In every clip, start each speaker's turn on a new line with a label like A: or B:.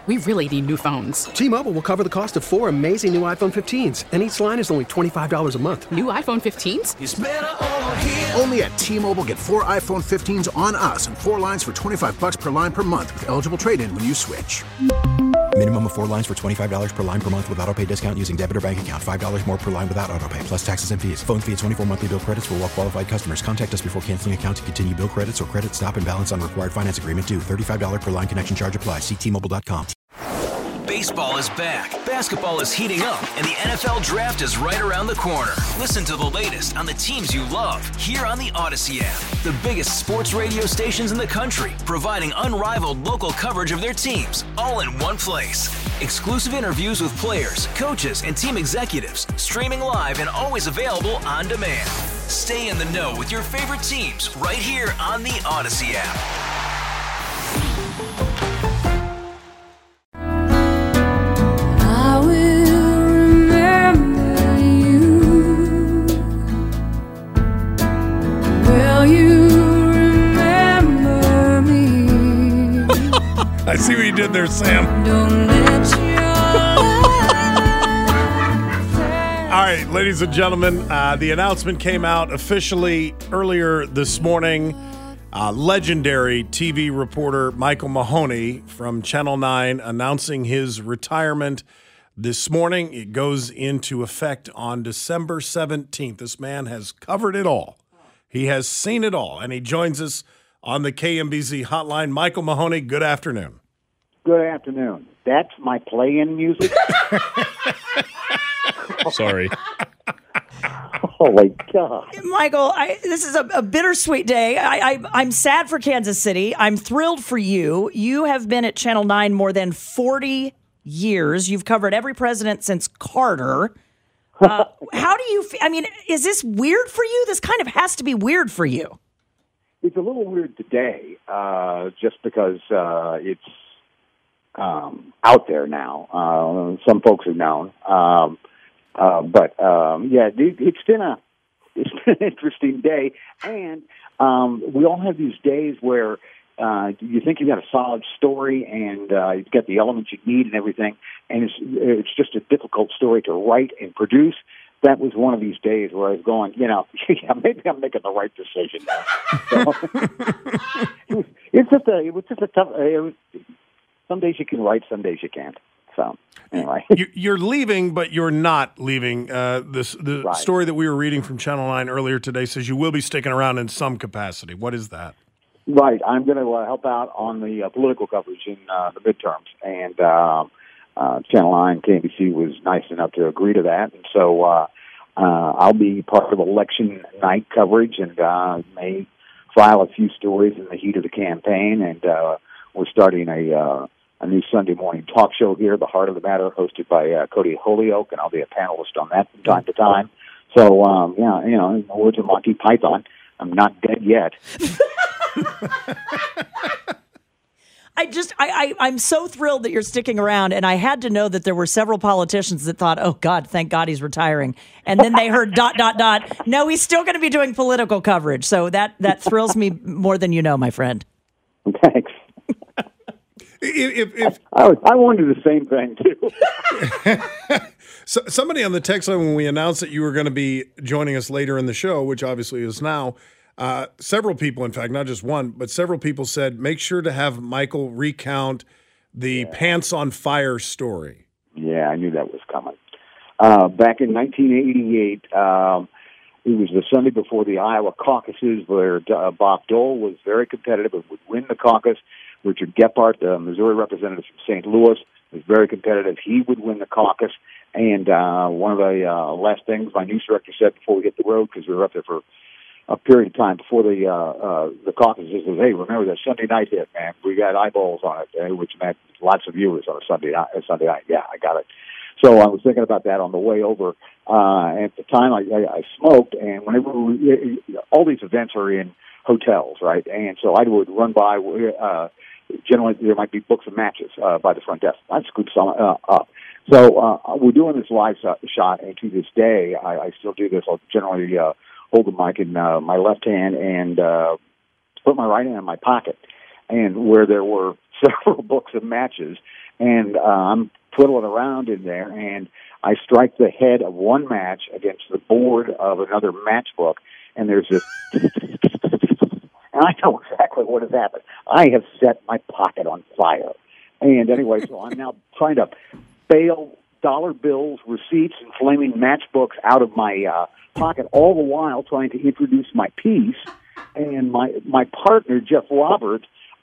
A: We really need new phones.
B: T-Mobile will cover the cost of 4 amazing new iPhone 15s, and each line is only $25 a month.
A: New iPhone 15s?
C: It's better over here.
D: Only at T-Mobile, get 4 iPhone 15s on us and 4 lines for $25 per line per month with eligible trade-in when you switch.
E: Minimum of 4 lines for $25 per line per month with autopay discount using debit or bank account. $5 more per line without autopay, plus taxes and fees. Phone fee at 24 monthly bill credits for well-qualified customers. Contact us before canceling account to continue bill credits or credit stop and balance on required finance agreement due. $35 per line connection charge applies. See T-Mobile.com.
F: Baseball is back, basketball is heating up, and the NFL Draft is right around the corner. Listen to the latest on the teams you love here on the Odyssey app. The biggest sports radio stations in the country, providing unrivaled local coverage of their teams, all in one place. Exclusive interviews with players, coaches, and team executives, streaming live and always available on demand. Stay in the know with your favorite teams right here on the Odyssey app.
G: I see what you did there, Sam. All right, ladies and gentlemen, the announcement came out officially earlier this morning. Legendary TV reporter Michael Mahoney from Channel 9 announcing his retirement this morning. It goes into effect on December 17th. This man has covered it all. He has seen it all, and he joins us on the KMBZ hotline. Michael Mahoney, good afternoon.
H: Good afternoon. That's my play-in music?
I: Sorry.
H: Holy God.
J: Michael, this is a bittersweet day. I'm sad for Kansas City. I'm thrilled for you. You have been at Channel 9 more than 40 years. You've covered every president since Carter. How do you I mean, is this weird for you? This kind of has to be weird for you.
H: It's a little weird today, just because it's out there now. Some folks have known, but it's been an interesting day, and we all have these days where you think you got a solid story and you've got the elements you need and everything, and it's just a difficult story to write and produce. That was one of these days where I was going, yeah, maybe I'm making the right decision now. So, it was just a tough. Some days you can write, some days you can't. So anyway,
G: you're leaving, but you're not leaving. The
H: right.
G: Story that we were reading from Channel 9 earlier today says you will be sticking around in some capacity. What is that?
H: Right, I'm going to help out on the political coverage in the midterms, and Channel 9, KMBC was nice enough to agree to that, and so I'll be part of election night coverage, and may file a few stories in the heat of the campaign, and we're starting a new Sunday morning talk show here, The Heart of the Matter, hosted by Cody Holyoke, and I'll be a panelist on that from time to time. So, in the words of Monty Python, I'm not dead yet.
J: I'm so thrilled that you're sticking around, and I had to know that there were several politicians that thought, oh, God, thank God he's retiring. And then they heard ... No, he's still going to be doing political coverage. So that thrills me more than you know, my friend.
H: Thanks. I wondered the same thing, too.
G: So, somebody on the text line, when we announced that you were going to be joining us later in the show, which obviously is now, several people, in fact, not just one, but several people said, make sure to have Michael recount the Pants on Fire story.
H: Yeah, I knew that was coming. Back in 1988, it was the Sunday before the Iowa caucuses where Bob Dole was very competitive and would win the caucus. Richard Gephardt, the Missouri representative from St. Louis, was very competitive. He would win the caucus. And one of the last things my news director said before we hit the road, because we were up there for a period of time before the caucuses, was, hey, remember that Sunday night hit, man. We got eyeballs on it, which meant lots of viewers on a Sunday night. Yeah, I got it. So I was thinking about that on the way over. At the time, I smoked, and whenever all these events are in hotels, right? And so I would run by. Generally, there might be books of matches by the front desk. I'd scoop some up. So we're doing this live shot, and to this day, I still do this. I'll generally hold the mic in my left hand and put my right hand in my pocket. And where there were several books of matches, And I'm twiddling around in there, and I strike the head of one match against the board of another matchbook, and there's this, and I know exactly what has happened. I have set my pocket on fire. And anyway, so I'm now trying to bail dollar bills, receipts, and flaming matchbooks out of my pocket, all the while trying to introduce my piece. And my partner, Jeff Roberts,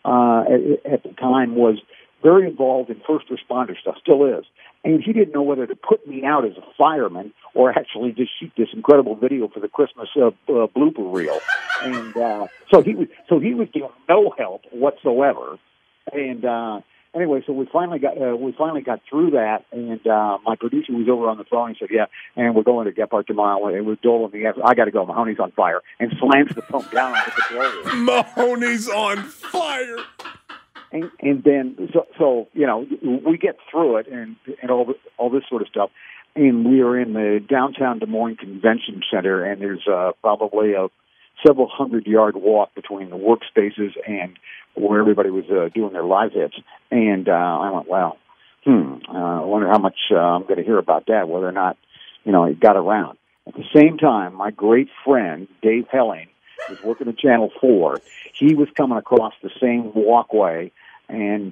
H: at the time was very involved in first responder stuff, still is. And he didn't know whether to put me out as a fireman or actually just shoot this incredible video for the Christmas blooper reel. And so he was giving no help whatsoever. And anyway, so we finally got through that, and my producer was over on the phone. He said, "Yeah, and we're going to Gephardt tomorrow." And we're doling the effort. I got to go. Mahoney's on fire, and slams the phone down on the control room.
G: Mahoney's on fire.
H: And then, so you know, we get through it, and all this sort of stuff. And we are in the downtown Des Moines Convention Center, and there's probably a several 100-yard walk between the workspaces and where everybody was doing their live hits. And I went, well, I wonder how much I'm going to hear about that, whether or not, you know, it got around. At the same time, my great friend, Dave Helling, was working at Channel 4. He was coming across the same walkway, and,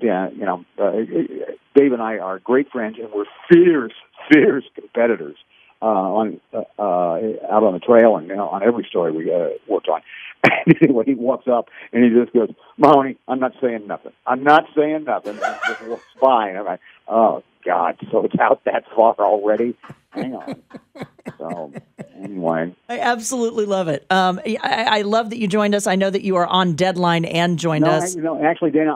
H: Dave and I are great friends, and we're fierce competitors out on the trail and on every story we worked on. And anyway, he walks up and he just goes, "Mahoney, I'm not saying nothing. And just walks by, and I'm like, oh God, so it's out that far already? Hang on. So anyway,
J: I absolutely love it. I love that you joined us. I know that you are on deadline and joined us.
H: Actually, Dana,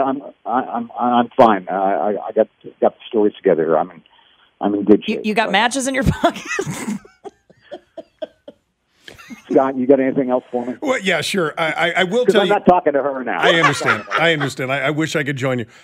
H: I'm fine. I got the stories together. I'm in good shape.
J: You got matches in your pocket?
H: Scott, you got anything else for me?
G: Well, yeah, sure. I will tell you.
H: I'm not talking to her now.
G: I understand. I wish I could join you.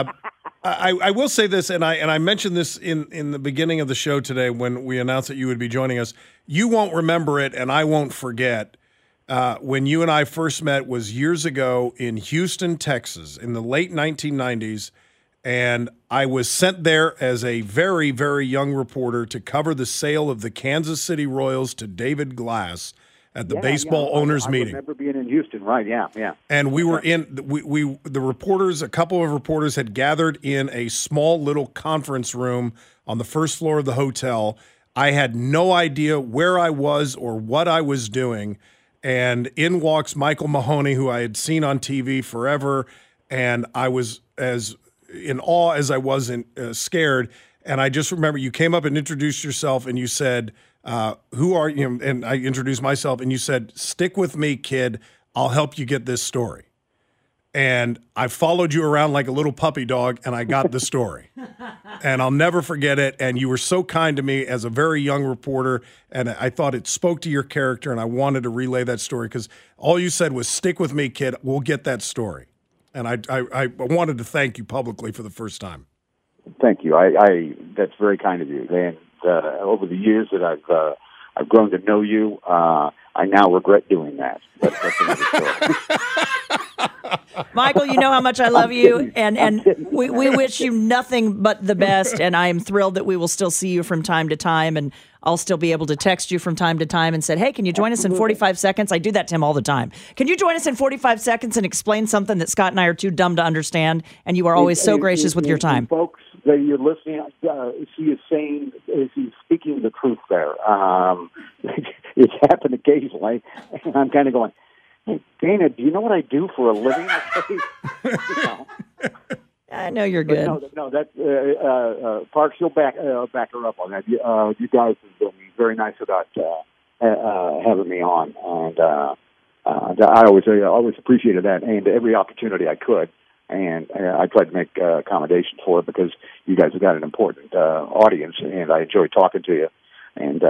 G: I will say this, and I mentioned this in the beginning of the show today when we announced that you would be joining us. You won't remember it, and I won't forget. When you and I first met was years ago in Houston, Texas, in the late 1990s, and I was sent there as a very, very young reporter to cover the sale of the Kansas City Royals to David Glass at the baseball owners meeting.
H: I remember being in Houston, right? Yeah.
G: And we were the reporters. A couple of reporters had gathered in a small little conference room on the first floor of the hotel. I had no idea where I was or what I was doing, and in walks Michael Mahoney, who I had seen on TV forever, and I was as in awe as I was scared. And I just remember you came up and introduced yourself, and you said, who are you? And I introduced myself, and you said, "Stick with me, kid. I'll help you get this story." And I followed you around like a little puppy dog, and I got the story. And I'll never forget it. And you were so kind to me as a very young reporter, and I thought it spoke to your character, and I wanted to relay that story because all you said was, "Stick with me, kid. We'll get that story." And I wanted to thank you publicly for the first time.
H: Thank you. I that's very kind of you. And over the years that I've grown to know you, I now regret doing that. But that's another story.
J: Michael, you know how much I love you, and we wish you nothing but the best, and I am thrilled that we will still see you from time to time, and I'll still be able to text you from time to time and say, "Hey, can you join us in 45 seconds?" I do that to him all the time. Can you join us in 45 seconds and explain something that Scott and I are too dumb to understand? And you are always so gracious with your time.
H: Folks that you're listening, she is speaking the truth there. It's happened occasionally, and I'm kind of going, "Hey, Dana, do you know what I do for a living?"
J: I know you're good.
H: No, that Parks, you'll back her up on that. You guys have been very nice about having me on, and I always appreciated that, and every opportunity I could, and I tried to make accommodation for it because you guys have got an important audience, and I enjoy talking to you, and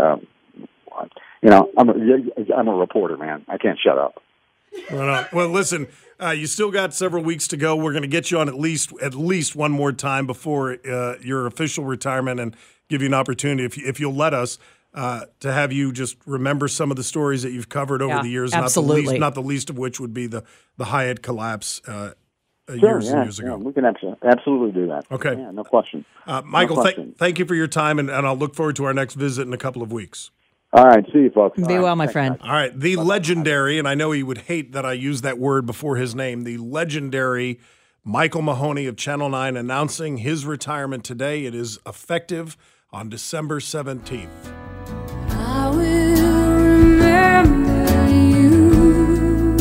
H: I'm a reporter, man. I can't shut up.
G: Well, listen, you still got several weeks to go. We're going to get you on at least one more time before your official retirement, and give you an opportunity, if you'll let us, to have you just remember some of the stories that you've covered over the years.
J: Absolutely.
G: Not the least of which would be the Hyatt collapse years and years ago.
H: Yeah, we can absolutely do that.
G: Okay.
H: Yeah, no question.
G: Michael,
H: no question.
G: thank you for your time, and I'll look forward to our next visit in a couple of weeks.
H: All right, see you, folks.
J: Be well, my friend.
G: All right, the legendary, and I know he would hate that I use that word before his name, the legendary Michael Mahoney of Channel 9 announcing his retirement today. It is effective on December 17th.
C: I will remember you.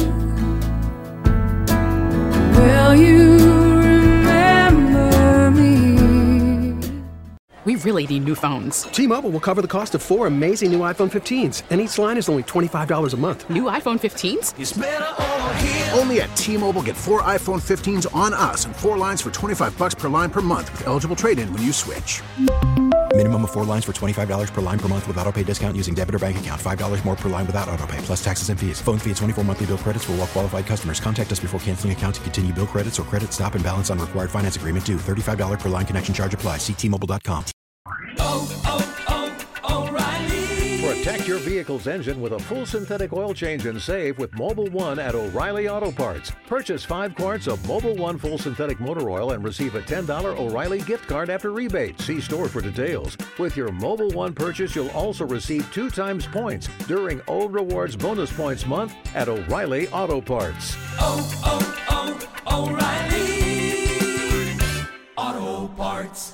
C: Will you remember me?
A: We really need new phones.
B: T-Mobile will cover the cost of 4 amazing new iPhone 15s, and each line is only $25 a month.
A: New iPhone 15s?
F: It's better over here.
D: Only at T-Mobile, get 4 iPhone 15s on us and 4 lines for $25 per line per month with eligible trade-in when you switch.
E: Minimum of 4 lines for $25 per line per month with autopay discount using debit or bank account. $5 more per line without autopay, plus taxes and fees. Phone fee at 24 monthly bill credits for well-qualified customers. Contact us before canceling account to continue bill credits or credit stop and balance on required finance agreement due. $35 per line connection charge applies. See T-Mobile.com.
I: O'Reilly. Protect your vehicle's engine with a full synthetic oil change and save with Mobil 1 at O'Reilly Auto Parts. Purchase 5 quarts of Mobil 1 full synthetic motor oil and receive a $10 O'Reilly gift card after rebate. See store for details. With your Mobil 1 purchase, you'll also receive 2 times points during O Rewards Bonus Points Month at O'Reilly Auto Parts.
C: O'Reilly Auto Parts.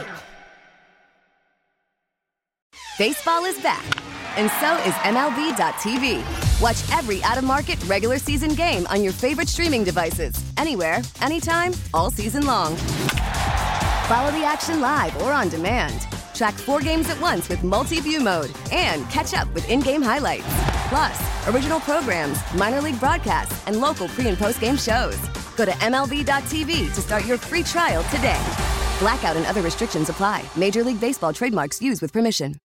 K: Baseball is back, and so is MLB.tv. Watch every out-of-market, regular season game on your favorite streaming devices, anywhere, anytime, all season long. Follow the action live or on demand. Track 4 games at once with multi-view mode and catch up with in-game highlights. Plus, original programs, minor league broadcasts, and local pre- and post-game shows. Go to MLB.tv to start your free trial today. Blackout and other restrictions apply. Major League Baseball trademarks used with permission.